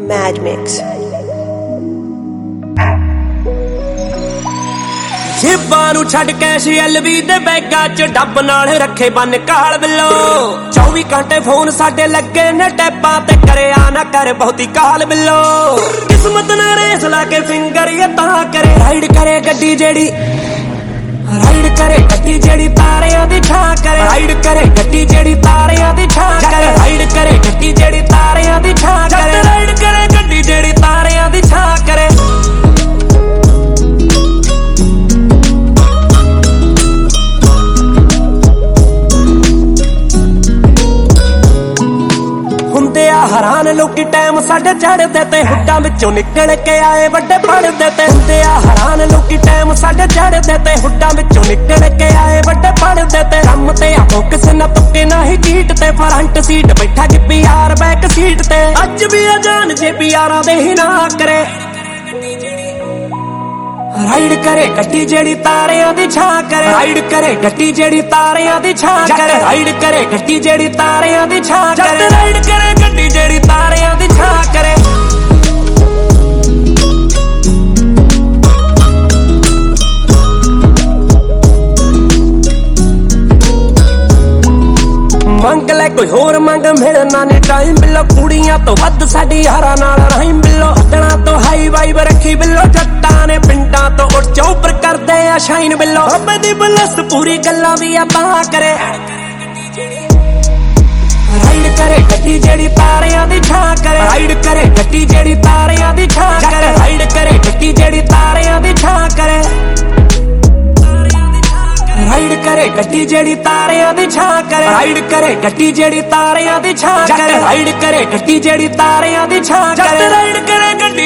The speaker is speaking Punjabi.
Mad Mix. ਜੇਬਾਂ ਨੂੰ ਛੱਡ ਕੈਸ਼ ਐਲਵੀ ਦੇ ਬੈਗਾਂ 'ਚ ਡੱਬ ਨਾਲ ਰੱਖੇ ਬੰਨ ਕਾਲ ਬਿੱਲੋ 24 ਘੰਟੇ ਫੋਨ ਸਾਡੇ ਲੱਗੇ ਨੇ ਟੈਪਾਂ ਤੇ ਕਰਿਆ ਨਾ ਕਰ ਬਹੁਤੀ ਕਾਲ ਬਿੱਲੋ ਕਿਸਮਤ ਨੇ ਰੇਸ ਲਾ ਕੇ ਫਿੰਗਰ ਇਹ ਤਾਂ ਕਰੇ ਰਾਈਡ ਕਰੇ ਗੱਡੀ ਜਿਹੜੀ ਤਾਰਿਆਂ ਦੀ ਛਾਂ ਕਰੇ ਰਾਈਡ ਕਰੇ ਗੱਡੀ ਜਿਹੜੀ ਤਾਰਿਆਂ ਦੀ ਛਾਂ ਕਰੇ ਰਾਈਡ ਕਰੇ ਗੱਡੀ ਜਿਹੜੀ ਤਾਰਿਆਂ ਦੀ ਛਾਂ ਕਰੇ ਰਾਈਡ ਕਰੇ ਗੱਡੀ ਜਿਹੜੀ ਤਾਰਿਆਂ ਦੀ ਛਾਂ ਕਰੇ ਹੈਰਾਨ ਲੋਕੀ ਟਾਈਮ ਸਾਡੇ ਚੜਦੇ ਤੇ ਹੁੱਡਾਂ ਵਿੱਚੋਂ ਨਿਕਲ ਕੇ ਆਏ ਵੱਡੇ ਪੜਦੇ ਤੇ ਹੁੰਦੇ ਆ ਹੈਰਾਨ ਲੋਕੀ ਟਾਈਮ ਸਾਡੇ ਚੜਦੇ ਤੇ ਹੁੱਡਾਂ ਵਿੱਚੋਂ ਨਿਕਲ ਕੇ ਆਏ ਵੱਡੇ ਪੜਦੇ ਤੇ ਕੰਮ ਤੇ ਆਪੋ ਕਿਸੇ ਨਾ ਤੁੱਕੇ ਨਾ ਹੀ ਚੀਟ ਤੇ ਫਰੰਟ ਸੀਟ ਬੈਠਾ ਜਿੱਪੀ ਯਾਰ ਬੈਕ ਸੀਟ ਤੇ ਅੱਜ ਵੀ ਆ ਜਾਨ ਜੇ ਪਿਆਰਾਂ ਦੇ ਹੀ ਨਾ ਕਰੇ ਰਾਈਡ ਕਰੇ ਗੱਡੀ ਜਿਹੜੀ ਤਾਰਿਆਂ ਦੀ ਛਾਂ ਕਰੇ ਰਾਈਡ ਕਰੇ ਗੱਡੀ ਜਿਹੜੀ ਤਾਰਿਆਂ ਦੀ ਛਾਂ ਕਰੇ ਰਾਈਡ ਕਰੇ ਗੱਡੀ ਜਿਹੜੀ ਤਾਰਿਆਂ ਦੀ ਛਾਂ ਕਰੇ ਰਾਈਡ ਕਰੇ ਗੱਡੀ ਜਿਹੜੀ ਤਾਰਿਆਂ ਦੀ ਛਾਂ ਕਰੇ ਮੰਗ ਲੈ ਕੋਈ ਹੋਰ ਮੰਗ ਮਿਲਣਾ ਨੀ ਟਾਈਮ ਬਿੱਲੋ ਕੁੜੀਆਂ ਤੋਂ ਵੱਧ ਸਾਡੀ ਯਾਰਾਂ ਨਾਲ ਰਹੀਮ ਬਿੱਲੋ ਅੱਡਣਾ ਤੋਂ ਹਾਈ ਵਾਈਬ ਰੱਖੀ ਬਿੱਲੋ ਜੱਟਾਂ ਨੇ ਪਿੰਡਾਂ ਤੋਂ ਉੱਚੋਂ ਉੱਪਰ ਕਰਦੇ ਆ ਸ਼ਾਈਨ ਬਿੱਲੋ ਰੱਬ ਦੀ ਬਲਸ ਪੂਰੀ ਗੱਲਾਂ ਵੀ ਆ ਤਾਂ ਕਰੇ ਰਾਈਡ ਕਰੇ ਗੱਡੀ ਜਿਹੜੀ ਤਾਰਿਆਂ ਦੀ ਛਾਂ ਕਰੇ ਰਾਈਡ ਕਰੇ ਗੱਡੀ ਜਿਹੜੀ ਤਾਰਿਆਂ ਦੀ ਛਾਂ ਕਰੇ ਰਾਈਡ ਕਰੇ ਗੱਡੀ ਜਿਹੜੀ ਤਾਰਿਆਂ ਦੀ ਛਾਂ ਕਰੇ ਰਾਈਡ ਕਰੇ ਗੱਡੀ ਜਿਹੜੀ ਤਾਰਿਆਂ ਦੀ ਛਾਂ ਕਰੇ ਰਾਈਡ ਕਰੇ ਗੱਡੀ ਜਿਹੜੀ ਤਾਰਿਆਂ ਦੀ ਛਾਂ ਕਰੇ ਰਾਈਡ ਕਰੇ ਗੱਡੀ ਜਿਹੜੀ ਤਾਰਿਆਂ ਦੀ ਛਾਂ ਕਰੇ ਰਾਈਡ ਕਰੇ